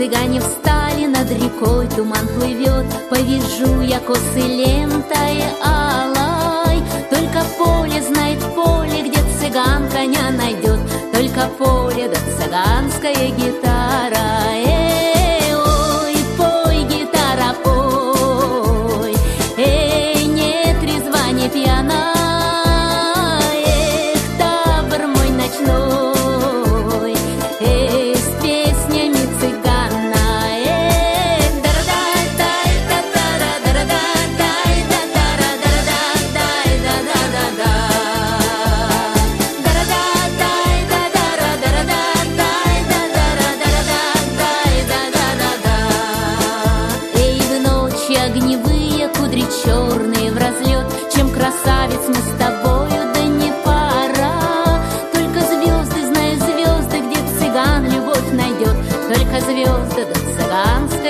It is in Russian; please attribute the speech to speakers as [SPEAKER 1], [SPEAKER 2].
[SPEAKER 1] цыгане встали, над рекой туман плывет. Повяжу я косы лентой алой. Только поле знает поле, где цыган коня найдет. Только поле да цыганская гитара. Ой, пой, гитара, пой. Эй, не трезва, не пьяна. Эх, табор мой ночной. Эй, с песнями цыгана. Эх, дара-дай, дай-да-дара, дара-дай, дай-да-дара, дара-дай, да-да-да-да. Дара-дай, да-дара, дара-дай, да-дара, дара-дай, да-да-да-да. Эй, в ночи огневые, кудри черные в разлет. Чем красавец мы с тобою, да не пора. Только звезды, знаю звезды, где цыган любовь найдет. Только звезды, да цыганская